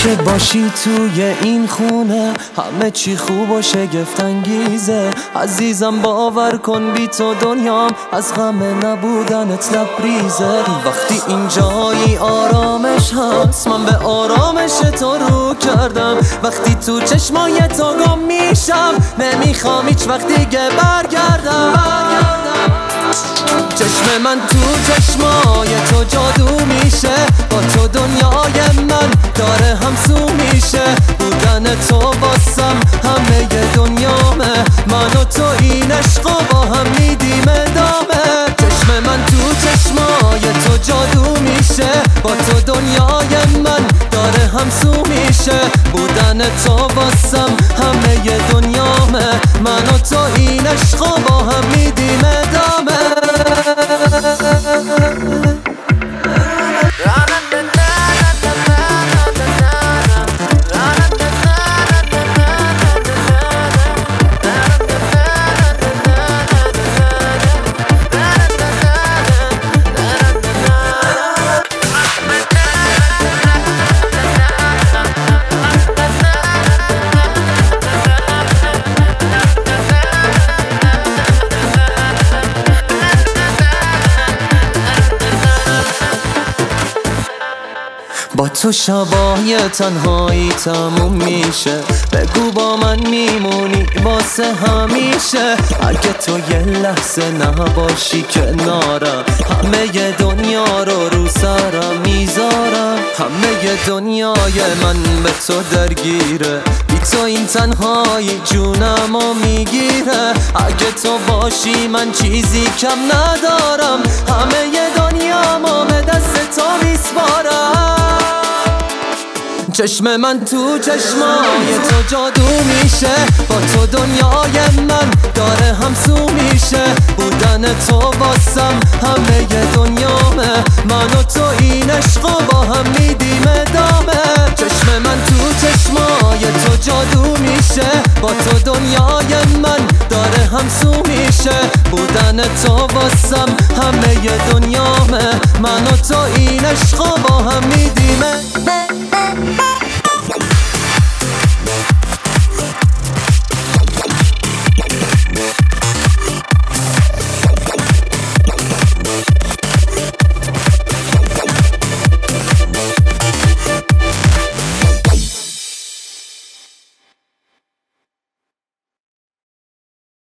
که باشی توی این خونه همه چی خوب و شگفت انگیزه. عزیزم باور کن بی تو دنیام از غم نبودنت لبریزه. وقتی اینجایی آرامش هست من به آرامش تو رو کردم. وقتی تو چشمای تو گم میشم نمیخوام هیچ وقت دیگه برگردم. چشم من تو چشمای تو جادو میشه، با تو دنیای من داره همسو میشه. بودن تو واسم همه دنیامه، من و تو این عشقو با هم میدیم ادامه. چشم من تو چشمای تو جادو میشه، با تو دنیای من داره همسو میشه. بودن تو واسم همه دنیامه، من و تو این عشقو با هم میدیم ادامه. با تو شبای تنهایی تموم میشه، بگو با من میمونی واسه همیشه. اگه تو یه لحظه نباشی کنارم همه دنیا رو سرم میذارم. همه دنیای من به تو درگیره، بی تو این تنهایی جونمو میگیره. اگه تو باشی من چیزی کم ندارم، همه دنیامو به دست تو میسپارم. چشم من تو چشمای تو جادو میشه، با تو دنیای من داره همسو میشه. بودن تو واسم همه دنیامه، من و تو این عشقو با هم میدیم ادامه. چشم من تو چشمای تو جادو میشه، با تو دنیای من داره همسو میشه. بودن تو واسم همه دنیامه، من و تو این عشقو با هم میدیم.